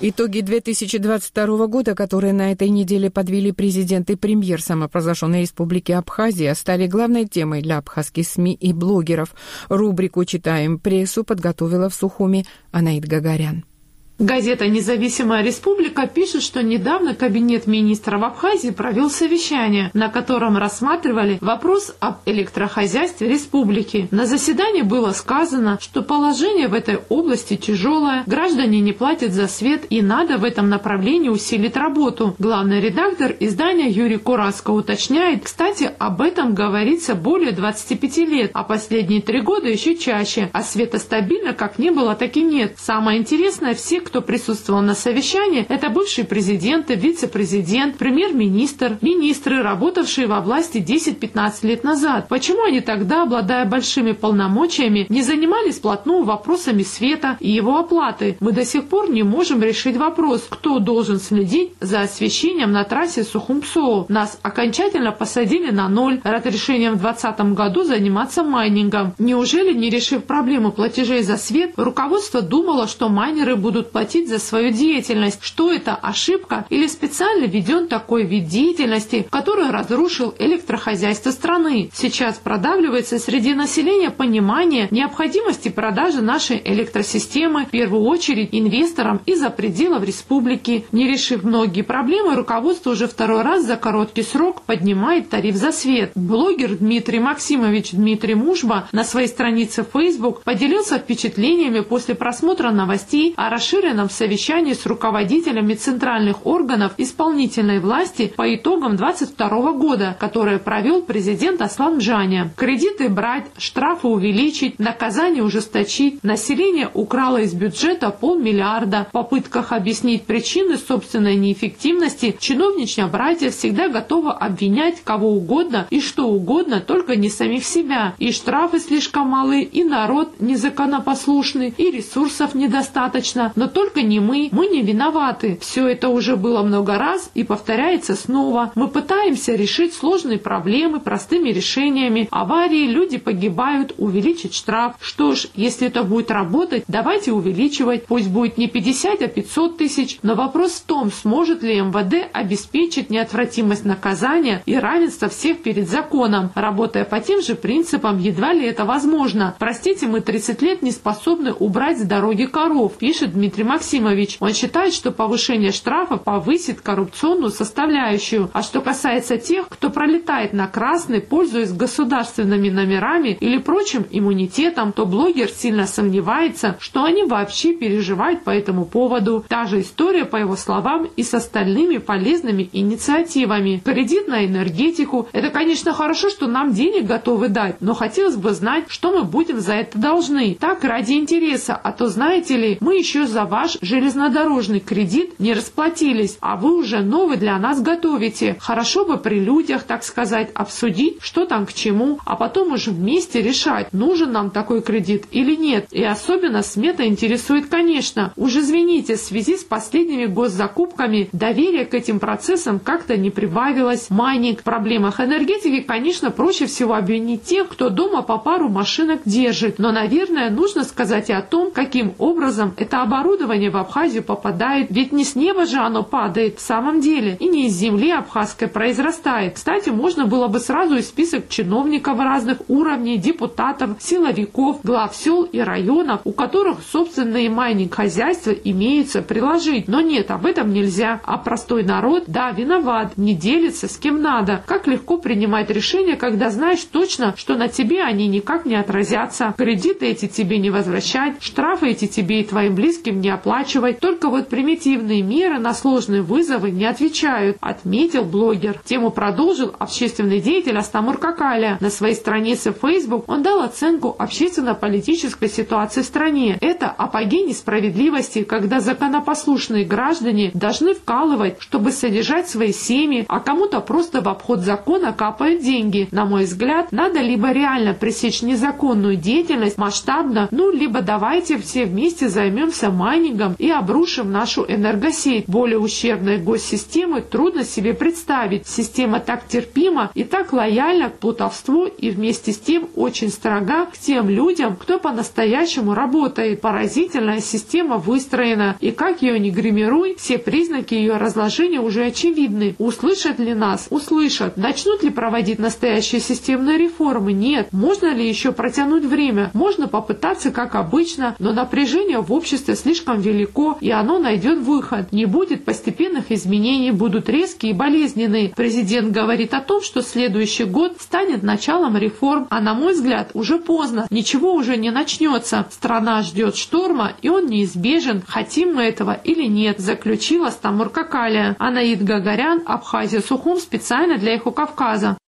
Итоги 2022 года, которые на этой неделе подвели президент и премьер самопровозглашенной республики Абхазия, стали главной темой для абхазских СМИ и блогеров. Рубрику «Читаем прессу» подготовила в Сухуми Анаит Гагарян. Газета «Независимая республика» пишет, что недавно Кабинет министров Абхазии провел совещание, на котором рассматривали вопрос об электрохозяйстве республики. На заседании было сказано, что положение в этой области тяжелое, граждане не платят за свет и надо в этом направлении усилить работу. Главный редактор издания Юрий Кураско уточняет, кстати, об этом говорится более 25 лет, а последние 3 года еще чаще, а света стабильно как не было, так и нет. Самое интересное, все, кто присутствовал на совещании, это бывшие президенты, вице-президент, премьер-министр, министры, работавшие во власти 10-15 лет назад. Почему они тогда, обладая большими полномочиями, не занимались вплотную вопросами света и его оплаты? Мы до сих пор не можем решить вопрос, кто должен следить за освещением на трассе Сухум-Псоу. Нас окончательно посадили на ноль разрешением в 2020 году заниматься майнингом. Неужели, не решив проблему платежей за свет, руководство думало, что майнеры будут платить за свою деятельность? Что это, ошибка или специально введен такой вид деятельности, который разрушил электрохозяйство страны? Сейчас продавливается среди населения понимание необходимости продажи нашей электросистемы, в первую очередь инвесторам из-за пределов республики. Не решив многие проблемы, руководство уже второй раз за короткий срок поднимает тариф за свет. Блогер Дмитрий Максимович Дмитрий Мужба на своей странице в Facebook поделился впечатлениями после просмотра новостей о расширенном совещании с руководителями центральных органов исполнительной власти по итогам 2022 года, которое провел президент Аслан Джаня. Кредиты брать, штрафы увеличить, наказание ужесточить. Население украло из бюджета 500 миллиона. В попытках объяснить причины собственной неэффективности чиновничья братья всегда готова обвинять кого угодно и что угодно, только не самих себя. И штрафы слишком малы, и народ незаконопослушный, и ресурсов недостаточно. Но только не мы не виноваты. Все это уже было много раз и повторяется снова. Мы пытаемся решить сложные проблемы простыми решениями. Аварии, люди погибают, увеличить штраф. Что ж, если это будет работать, давайте увеличивать. Пусть будет не 50, а 500 тысяч. Но вопрос в том, сможет ли МВД обеспечить неотвратимость наказания и равенство всех перед законом. Работая по тем же принципам, едва ли это возможно. Простите, мы 30 лет не способны убрать с дороги коров, пишет Дмитрий Максимович. Он считает, что повышение штрафа повысит коррупционную составляющую. А что касается тех, кто пролетает на красный, пользуясь государственными номерами или прочим иммунитетом, то блогер сильно сомневается, что они вообще переживают по этому поводу. Та же история, по его словам, и с остальными полезными инициативами. Кредит на энергетику – это, конечно, хорошо, что нам денег готовы дать, но хотелось бы знать, что мы будем за это должны. Так, ради интереса, а то, знаете ли, мы еще за ваш железнодорожный кредит не расплатились, а вы уже новый для нас готовите. Хорошо бы при людях, так сказать, обсудить, что там к чему, а потом уже вместе решать, нужен нам такой кредит или нет. И особенно смета интересует, конечно. Уж извините, в связи с последними госзакупками доверие к этим процессам как-то не прибавилось. Майнинг. В проблемах энергетики, конечно, проще всего обвинить тех, кто дома по пару машинок держит. Но, наверное, нужно сказать и о том, каким образом это оборудование в Абхазию попадает. Ведь не с неба же оно падает в самом деле, и не из земли абхазской произрастает. Кстати, можно было бы сразу и список чиновников разных уровней, депутатов, силовиков, глав сел и районов, у которых собственные майнинг-хозяйства имеются, приложить. Но нет, об этом нельзя. А простой народ, да, виноват, не делится с кем надо. Как легко принимать решения, когда знаешь точно, что на тебе они никак не отразятся. Кредиты эти тебе не возвращать, штрафы эти тебе и твоим близким не оплачивать. Только вот примитивные меры на сложные вызовы не отвечают, отметил блогер. Тему продолжил общественный деятель Астамур Какаля. На своей странице в Facebook он дал оценку общественно-политической ситуации в стране. Это апогей несправедливости, когда законопослушные граждане должны вкалывать, чтобы содержать свои семьи, а кому-то просто в обход закона капают деньги. На мой взгляд, надо либо реально пресечь незаконную деятельность масштабно, либо давайте все вместе займемся майнингом, майнингом и обрушим нашу энергосеть. Более ущербной госсистемы трудно себе представить. Система так терпима и так лояльна к плутовству и вместе с тем очень строга к тем людям, кто по-настоящему работает. Поразительная система выстроена, и как ее не гримируй, все признаки ее разложения уже очевидны. Услышат ли нас? Услышат. Начнут ли проводить настоящие системные реформы? Нет. Можно ли еще протянуть время? Можно попытаться, как обычно, но напряжение в обществе слишком велико, и оно найдет выход. Не будет постепенных изменений, будут резкие и болезненные. Президент говорит о том, что следующий год станет началом реформ, а на мой взгляд, уже поздно. Ничего уже не начнется. Страна ждет шторма, и он неизбежен, хотим мы этого или нет, заключила Стамур Какалия. Анаид Гагарян, Абхазия, Сухум, специально для Эхо Кавказа.